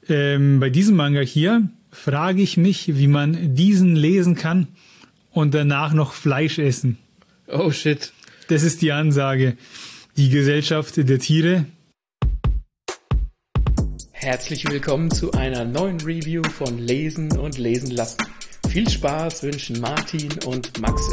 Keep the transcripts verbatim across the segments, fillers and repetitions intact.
ähm, bei diesem Manga hier frage ich mich, wie man diesen lesen kann und danach noch Fleisch essen. Oh shit. Das ist die Ansage. Die Gesellschaft der Tiere. Herzlich willkommen zu einer neuen Review von Lesen und Lesen lassen. Viel Spaß wünschen Martin und Maxe.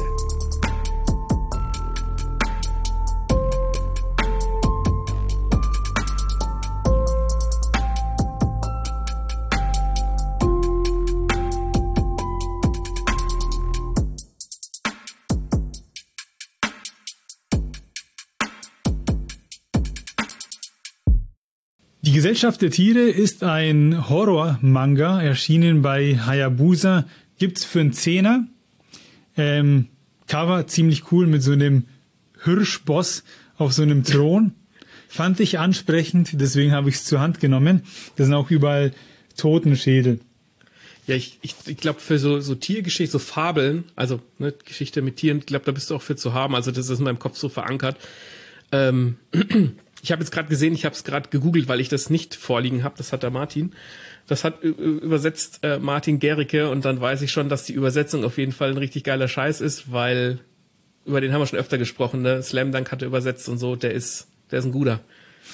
Die Gesellschaft der Tiere ist ein Horror-Manga, erschienen bei Hayabusa. Gibt's für einen Zehner. Ähm, Cover ziemlich cool mit so einem Hirschboss auf so einem Thron. Fand ich ansprechend, deswegen habe ich es zur Hand genommen. Da sind auch überall Totenschädel. Ja, ich, ich, ich glaube für so, so Tiergeschichte, so Fabeln, also ne, Geschichte mit Tieren, ich glaube, da bist du auch für zu haben. Also das ist in meinem Kopf so verankert. Ähm, ich habe jetzt gerade gesehen, ich habe es gerade gegoogelt, weil ich das nicht vorliegen habe. Das hat der Martin. Das hat übersetzt äh, Martin Gericke und dann weiß ich schon, dass die Übersetzung auf jeden Fall ein richtig geiler Scheiß ist, weil über den haben wir schon öfter gesprochen. Ne? Slam Dunk hat er übersetzt und so. Der ist, der ist ein guter.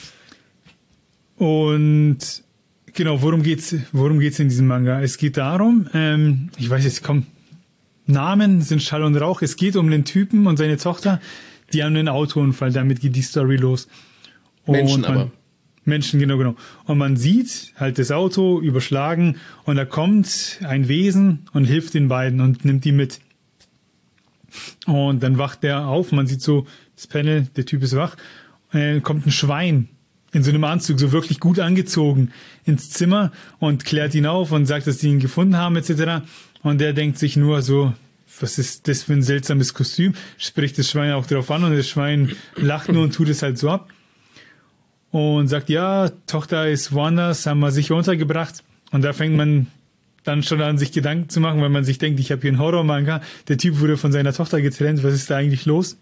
Und genau, worum geht's? Worum geht's in diesem Manga? Es geht darum, ähm, ich weiß jetzt, komm, Namen sind Schall und Rauch. Es geht um den Typen und seine Tochter. Die haben einen Autounfall, damit geht die Story los. Und Menschen man, aber. Menschen, genau, genau. Und man sieht halt das Auto überschlagen und da kommt ein Wesen und hilft den beiden und nimmt die mit. Und dann wacht der auf, man sieht so das Panel, der Typ ist wach, äh, kommt ein Schwein in so einem Anzug, so wirklich gut angezogen, ins Zimmer und klärt ihn auf und sagt, dass die ihn gefunden haben, et cetera. Und der denkt sich nur so, was ist das für ein seltsames Kostüm? Spricht das Schwein auch drauf an und das Schwein lacht nur und tut es halt so ab. Und sagt, ja, Tochter ist woanders, haben wir sicher untergebracht. Und da fängt man dann schon an, sich Gedanken zu machen, weil man sich denkt, ich habe hier einen Horror-Manga. Der Typ wurde von seiner Tochter getrennt, was ist da eigentlich los?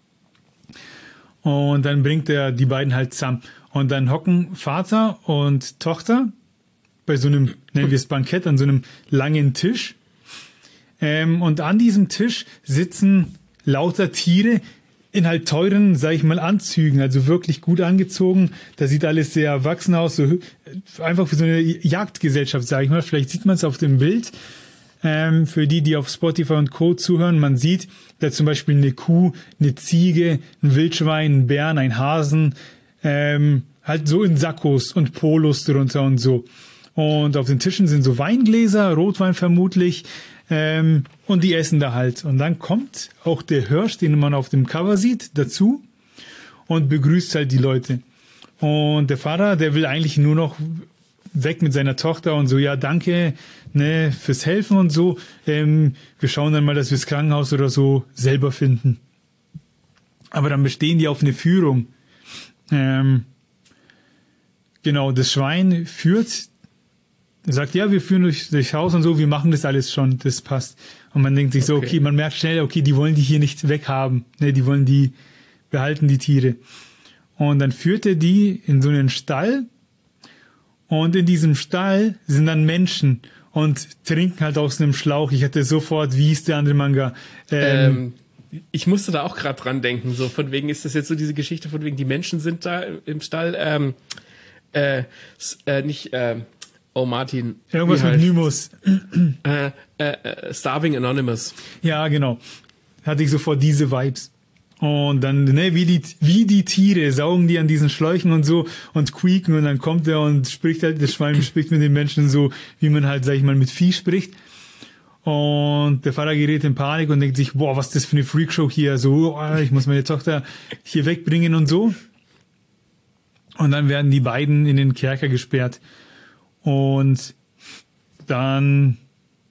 Und dann bringt er die beiden halt zusammen. Und dann hocken Vater und Tochter bei so einem, nennen wir es Bankett, an so einem langen Tisch. Ähm, und an diesem Tisch sitzen lauter Tiere in halt teuren, sag ich mal, Anzügen, also wirklich gut angezogen. Da sieht alles sehr erwachsen aus, so einfach wie so eine Jagdgesellschaft, sag ich mal. Vielleicht sieht man es auf dem Bild. Ähm, für die, die auf Spotify und Co. zuhören, man sieht da zum Beispiel eine Kuh, eine Ziege, ein Wildschwein, ein Bären, ein Hasen, ähm, halt so in Sakkos und Polos drunter und so. Und auf den Tischen sind so Weingläser, Rotwein vermutlich, Ähm, und die essen da halt. Und dann kommt auch der Hirsch, den man auf dem Cover sieht, dazu und begrüßt halt die Leute. Und der Vater, der will eigentlich nur noch weg mit seiner Tochter und so, ja, danke, ne, fürs Helfen und so. Ähm, wir schauen dann mal, dass wir das Krankenhaus oder so selber finden. Aber dann bestehen die auf eine Führung. Ähm, genau, das Schwein führt Er sagt, ja, wir führen durch, durchs Haus und so, wir machen das alles schon, das passt. Und man denkt sich so, okay, okay man merkt schnell, okay, die wollen die hier nicht weghaben, ne, die wollen die behalten, die Tiere. Und dann führt er die in so einen Stall und in diesem Stall sind dann Menschen und trinken halt aus einem Schlauch. Ich hatte sofort, wie hieß der andere Manga? Ähm, ähm, ich musste da auch gerade dran denken, so von wegen ist das jetzt so diese Geschichte, von wegen die Menschen sind da im Stall, ähm, äh, äh nicht, äh, Oh, Martin. Irgendwas mit Nymus. Äh, äh, Starving Anonymous. Ja, genau. Hatte ich sofort diese Vibes. Und dann, ne, wie die, wie die Tiere saugen die an diesen Schläuchen und so und quieken und dann kommt er und spricht halt, das Schwein spricht mit den Menschen so, wie man halt, sag ich mal, mit Vieh spricht. Und der Vater gerät in Panik und denkt sich, boah, was ist das für eine Freakshow hier? So, oh, ich muss meine Tochter hier wegbringen und so. Und dann werden die beiden in den Kerker gesperrt. Und dann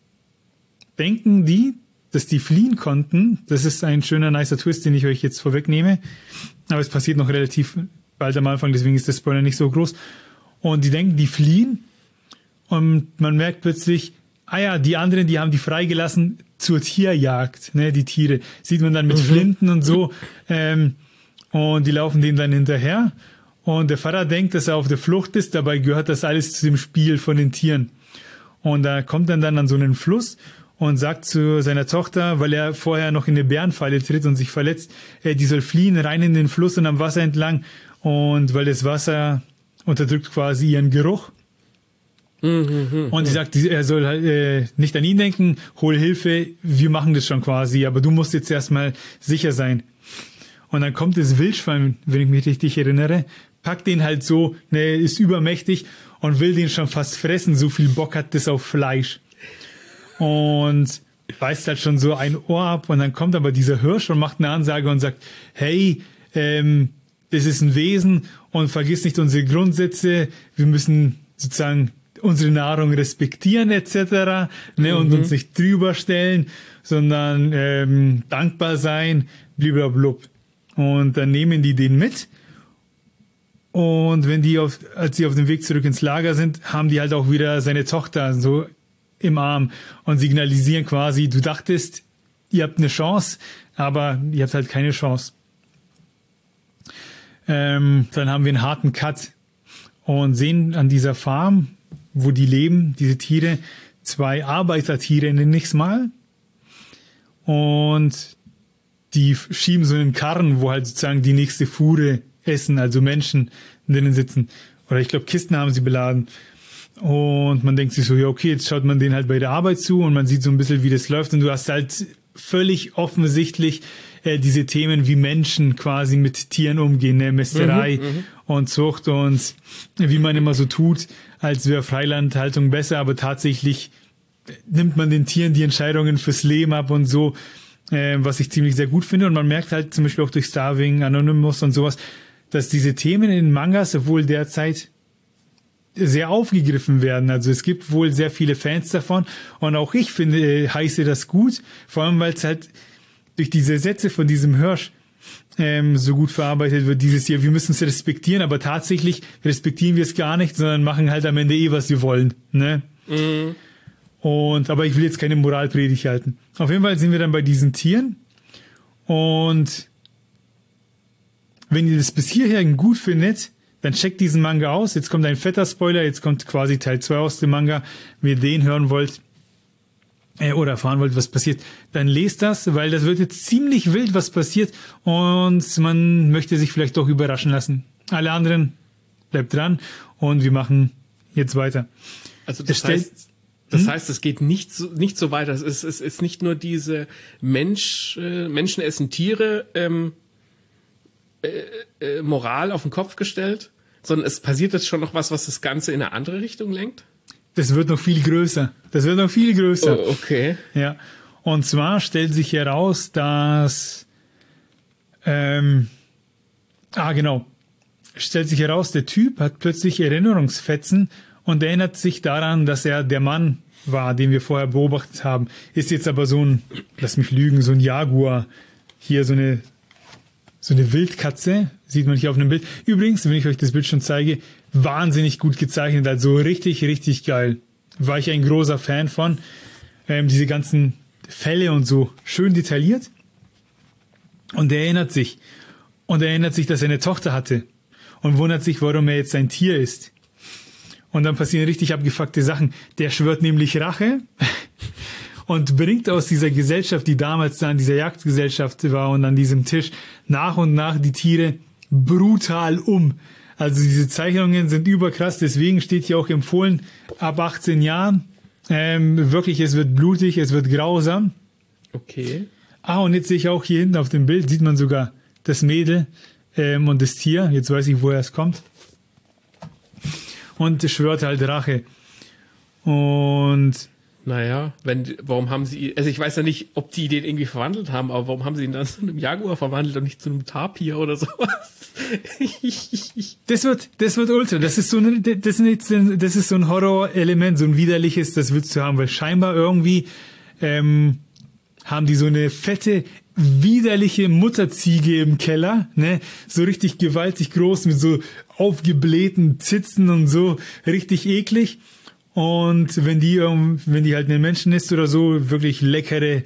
denken die, dass die fliehen konnten. Das ist ein schöner, nicer Twist, den ich euch jetzt vorwegnehme. Aber es passiert noch relativ bald am Anfang, deswegen ist der Spoiler nicht so groß. Und die denken, die fliehen. Und man merkt plötzlich, ah ja, die anderen, die haben die freigelassen zur Tierjagd, ne, die Tiere. Sieht man dann mit mhm. Flinten und so. Ähm, und die laufen denen dann hinterher. Und der Vater denkt, dass er auf der Flucht ist, dabei gehört das alles zu dem Spiel von den Tieren. Und da kommt er dann an so einen Fluss und sagt zu seiner Tochter, weil er vorher noch in eine Bärenfalle tritt und sich verletzt, äh, die soll fliehen, rein in den Fluss und am Wasser entlang. Und weil das Wasser unterdrückt quasi ihren Geruch. Mhm, und sie sagt, er soll äh, nicht an ihn denken, hol Hilfe, wir machen das schon quasi, aber du musst jetzt erstmal sicher sein. Und dann kommt das Wildschwein, wenn ich mich richtig erinnere, packt den halt so, ne, ist übermächtig und will den schon fast fressen, so viel Bock hat das auf Fleisch. Und beißt halt schon so ein Ohr ab und dann kommt aber dieser Hirsch und macht eine Ansage und sagt, hey, ähm, das ist ein Wesen und vergiss nicht unsere Grundsätze, wir müssen sozusagen unsere Nahrung respektieren et cetera, ne, mhm. und uns nicht drüber stellen, sondern ähm, dankbar sein, bliblablub. Und dann nehmen die den mit und wenn die auf, als sie auf dem Weg zurück ins Lager sind, haben die halt auch wieder seine Tochter so im Arm und signalisieren quasi, du dachtest, ihr habt eine Chance, aber ihr habt halt keine Chance. Ähm, dann haben wir einen harten Cut und sehen an dieser Farm, wo die leben, diese Tiere, zwei Arbeitertiere, nenne ich es mal. Und die schieben so einen Karren, wo halt sozusagen die nächste Fuhre essen, also Menschen drinnen sitzen. Oder ich glaube, Kisten haben sie beladen. Und man denkt sich so, ja okay, jetzt schaut man denen halt bei der Arbeit zu und man sieht so ein bisschen, wie das läuft. Und du hast halt völlig offensichtlich äh, diese Themen, wie Menschen quasi mit Tieren umgehen, ne? Mästerei mhm, und Zucht und wie man immer so tut, als wäre Freilandhaltung besser, aber tatsächlich nimmt man den Tieren die Entscheidungen fürs Leben ab und so, äh, was ich ziemlich sehr gut finde. Und man merkt halt zum Beispiel auch durch Starving, Anonymous und sowas, dass diese Themen in Mangas wohl derzeit sehr aufgegriffen werden. Also es gibt wohl sehr viele Fans davon und auch ich finde, äh, heiße das gut, vor allem weil es halt durch diese Sätze von diesem Hirsch ähm, so gut verarbeitet wird dieses Jahr. Wir müssen es respektieren, aber tatsächlich respektieren wir es gar nicht, sondern machen halt am Ende eh, was wir wollen. Ne? Mhm. Und aber ich will jetzt keine Moralpredigt halten. Auf jeden Fall sind wir dann bei diesen Tieren und wenn ihr das bis hierher gut findet, dann checkt diesen Manga aus. Jetzt kommt ein fetter Spoiler, jetzt kommt quasi Teil zwei aus dem Manga. Wenn ihr den hören wollt äh, oder erfahren wollt, was passiert, dann lest das, weil das wird jetzt ziemlich wild, was passiert und man möchte sich vielleicht doch überraschen lassen. Alle anderen, bleibt dran und wir machen jetzt weiter. Also das heißt, das hm? heißt, es geht nicht so, nicht so weiter. Es ist, es ist nicht nur diese Mensch, äh, Menschen essen Tiere, ähm, Äh, äh, Moral auf den Kopf gestellt, sondern es passiert jetzt schon noch was, was das Ganze in eine andere Richtung lenkt? Das wird noch viel größer. Das wird noch viel größer. Oh, okay. Ja. Und zwar stellt sich heraus, dass ähm, ah genau, stellt sich heraus, der Typ hat plötzlich Erinnerungsfetzen und erinnert sich daran, dass er der Mann war, den wir vorher beobachtet haben. Ist jetzt aber so ein, lass mich lügen, so ein Jaguar. Hier so eine So eine Wildkatze, sieht man hier auf einem Bild. Übrigens, wenn ich euch das Bild schon zeige, wahnsinnig gut gezeichnet, also richtig, richtig geil. War ich ein großer Fan von. Ähm, diese ganzen Fälle und so, schön detailliert. Und er erinnert sich. Und er erinnert sich, dass er eine Tochter hatte. Und wundert sich, warum er jetzt ein Tier ist. Und dann passieren richtig abgefuckte Sachen. Der schwört nämlich Rache. Und bringt aus dieser Gesellschaft, die damals da an dieser Jagdgesellschaft war und an diesem Tisch, nach und nach die Tiere brutal um. Also diese Zeichnungen sind überkrass, deswegen steht hier auch empfohlen, ab achtzehn Jahren. Ähm, wirklich, es wird blutig, es wird grausam. Okay. Ah, und jetzt sehe ich auch hier hinten auf dem Bild, sieht man sogar das Mädel ähm, und das Tier. Jetzt weiß ich, woher es kommt. Und es schwört halt Rache. Und naja, wenn, warum haben sie, also ich weiß ja nicht, ob die den irgendwie verwandelt haben, aber warum haben sie ihn dann zu einem Jaguar verwandelt und nicht zu einem Tapir oder sowas? Das wird, das wird ultra. Das ist so ein, das ist, das ist so ein Horrorelement, so ein widerliches, das willst du haben, weil scheinbar irgendwie, ähm, haben die so eine fette, widerliche Mutterziege im Keller, ne, so richtig gewaltig groß mit so aufgeblähten Zitzen und so, richtig eklig. Und wenn die, wenn die halt einen Menschen isst oder so, wirklich leckere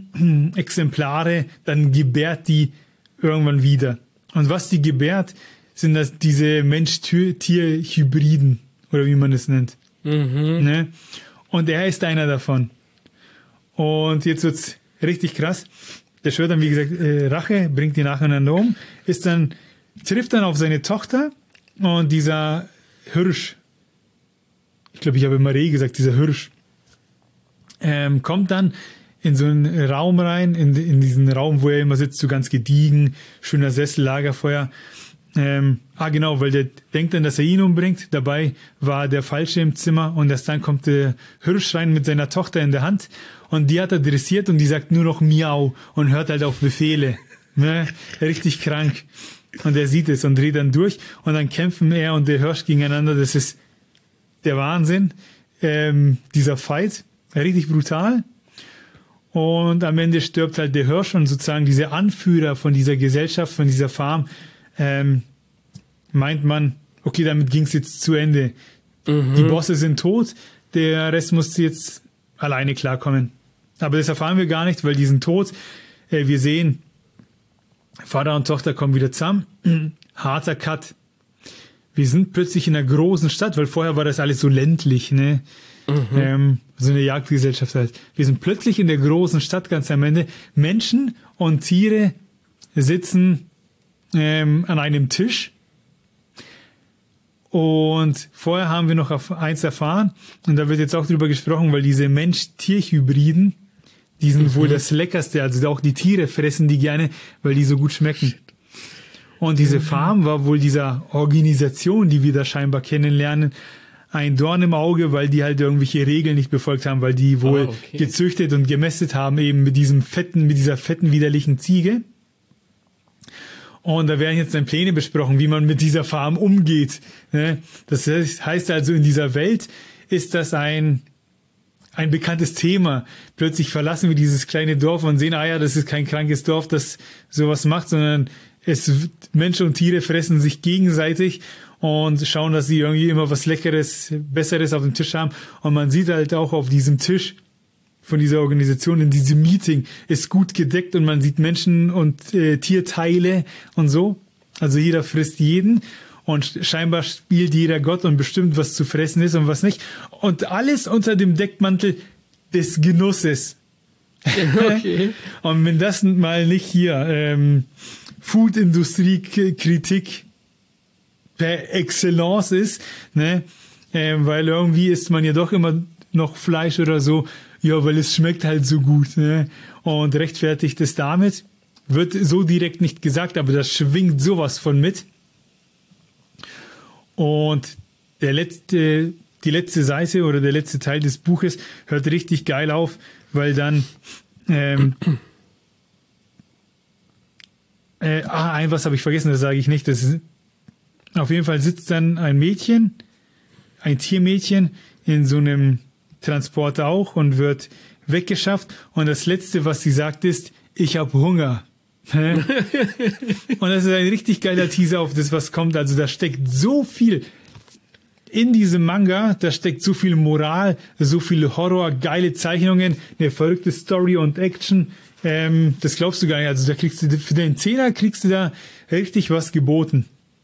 Exemplare, dann gebärt die irgendwann wieder. Und was die gebärt, sind das diese Mensch-Tier-Hybriden oder wie man es nennt. Mhm. Ne? Und er ist einer davon. Und jetzt wird's richtig krass. Der schwört dann, wie gesagt, äh, Rache, bringt die nacheinander um, ist dann, trifft dann auf seine Tochter und dieser Hirsch, ich glaube, ich habe immer Reh gesagt, dieser Hirsch, ähm, kommt dann in so einen Raum rein, in, in diesen Raum, wo er immer sitzt, so ganz gediegen, schöner Sessel, Lagerfeuer. Ähm, ah, genau, weil der denkt dann, dass er ihn umbringt. Dabei war der Falsche im Zimmer und erst dann kommt der Hirsch rein mit seiner Tochter in der Hand und die hat er dressiert und die sagt nur noch Miau und hört halt auf Befehle. Ne? Richtig krank. Und er sieht es und dreht dann durch und dann kämpfen er und der Hirsch gegeneinander. Das ist der Wahnsinn. Ähm, dieser Fight, richtig brutal. Und am Ende stirbt halt der Hirsch und sozusagen dieser Anführer von dieser Gesellschaft, von dieser Farm, ähm, meint man, okay, damit ging es jetzt zu Ende. Mhm. Die Bosse sind tot, der Rest muss jetzt alleine klarkommen. Aber das erfahren wir gar nicht, weil die sind tot. Äh, wir sehen, Vater und Tochter kommen wieder zusammen. Harter Cut. Wir sind plötzlich in einer großen Stadt, weil vorher war das alles so ländlich, ne? Mhm. Ähm, so eine Jagdgesellschaft halt. Wir sind plötzlich in der großen Stadt ganz am Ende. Menschen und Tiere sitzen ähm, an einem Tisch. Und vorher haben wir noch auf eins erfahren, und da wird jetzt auch drüber gesprochen, weil diese Mensch-Tier-Hybriden, die sind mhm. wohl das Leckerste, also auch die Tiere fressen die gerne, weil die so gut schmecken. Und diese Farm war wohl dieser Organisation, die wir da scheinbar kennenlernen, ein Dorn im Auge, weil die halt irgendwelche Regeln nicht befolgt haben, weil die wohl oh, okay. gezüchtet und gemästet haben, eben mit diesem fetten, mit dieser fetten, widerlichen Ziege. Und da werden jetzt dann Pläne besprochen, wie man mit dieser Farm umgeht. Das heißt also, in dieser Welt ist das ein, ein bekanntes Thema. Plötzlich verlassen wir dieses kleine Dorf und sehen, ah ja, das ist kein krankes Dorf, das sowas macht, sondern es, Menschen und Tiere fressen sich gegenseitig und schauen, dass sie irgendwie immer was Leckeres, Besseres auf dem Tisch haben. Und man sieht halt auch auf diesem Tisch von dieser Organisation, in diesem Meeting, ist gut gedeckt und man sieht Menschen und äh, Tierteile und so. Also jeder frisst jeden und scheinbar spielt jeder Gott und bestimmt, was zu fressen ist und was nicht. Und alles unter dem Deckmantel des Genusses. Okay. Und wenn das mal nicht hier ähm, Food-Industrie-Kritik per Excellence ist, ne, ähm, weil irgendwie isst man ja doch immer noch Fleisch oder so, ja, weil es schmeckt halt so gut, ne, und rechtfertigt es damit, wird so direkt nicht gesagt, aber das schwingt sowas von mit. Und der letzte, die letzte Seite oder der letzte Teil des Buches hört richtig geil auf, weil dann ähm, äh, ah, ein was habe ich vergessen, das sage ich nicht. Das ist, auf jeden Fall sitzt dann ein Mädchen, ein Tiermädchen in so einem Transporter auch und wird weggeschafft. Und das Letzte, was sie sagt, ist, ich habe Hunger. Und das ist ein richtig geiler Teaser auf das, was kommt. Also da steckt so viel in diesem Manga, da steckt so viel Moral, so viel Horror, geile Zeichnungen, eine verrückte Story und Action. Ähm, das glaubst du gar nicht. Also da kriegst du für den Zehner kriegst du da richtig was geboten.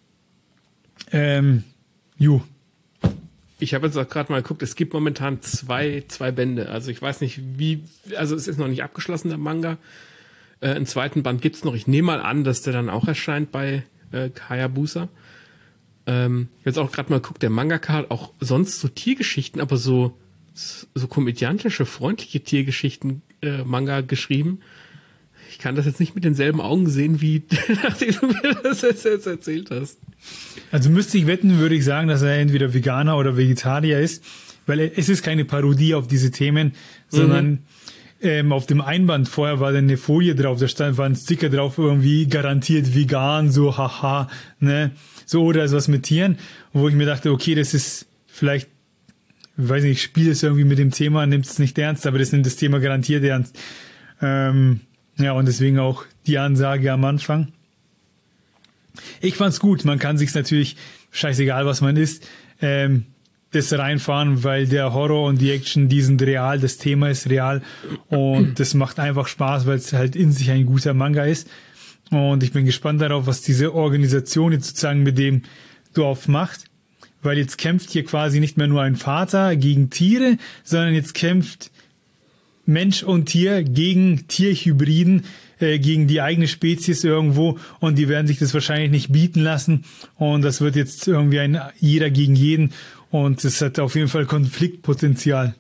Ähm, ju. Ich habe jetzt auch gerade mal geguckt, es gibt momentan zwei, zwei Bände. Also ich weiß nicht, wie, also es ist noch nicht abgeschlossen, der Manga. Äh, einen zweiten Band gibt's noch. Ich nehme mal an, dass der dann auch erscheint bei äh, Hayabusa. Ähm, jetzt auch gerade mal geguckt, der Mangaka hat auch sonst so Tiergeschichten, aber so, so komödiantische, freundliche Tiergeschichten äh, Manga geschrieben. Ich kann das jetzt nicht mit denselben Augen sehen, wie nachdem du mir das jetzt erzählt hast. Also müsste ich wetten, würde ich sagen, dass er entweder Veganer oder Vegetarier ist, weil er, es ist keine Parodie auf diese Themen, sondern mhm. ähm, auf dem Einband vorher war dann eine Folie drauf, da stand, war ein Sticker drauf, irgendwie garantiert vegan, so haha, ne, so, oder ist was mit Tieren, wo ich mir dachte, okay, das ist vielleicht, ich weiß nicht, ich spiele es irgendwie mit dem Thema, nimmt es nicht ernst, aber das nimmt das Thema garantiert ernst. Ähm, ja, und deswegen auch die Ansage am Anfang. Ich fand's gut, man kann sich's natürlich, scheißegal was man isst, ähm, das reinfahren, weil der Horror und die Action, die sind real, das Thema ist real und das macht einfach Spaß, weil es halt in sich ein guter Manga ist. Und ich bin gespannt darauf, was diese Organisation jetzt sozusagen mit dem Dorf macht. Weil jetzt kämpft hier quasi nicht mehr nur ein Vater gegen Tiere, sondern jetzt kämpft Mensch und Tier gegen Tierhybriden, äh, gegen die eigene Spezies irgendwo. Und die werden sich das wahrscheinlich nicht bieten lassen. Und das wird jetzt irgendwie ein jeder gegen jeden. Und es hat auf jeden Fall Konfliktpotenzial.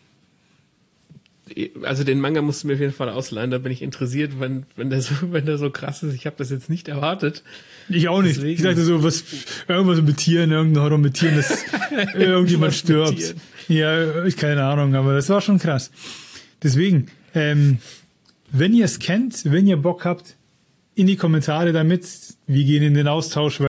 Also den Manga musst du mir auf jeden Fall ausleihen, da bin ich interessiert, wenn, wenn der so, wenn der so krass ist. Ich habe das jetzt nicht erwartet. Ich auch nicht. Deswegen. Ich dachte so, was, irgendwas mit Tieren, irgendein Horror mit Tieren, dass irgendjemand stirbt. Ja, ich keine Ahnung, aber das war schon krass. Deswegen, ähm, wenn ihr es kennt, wenn ihr Bock habt, in die Kommentare damit. Wir gehen in den Austausch.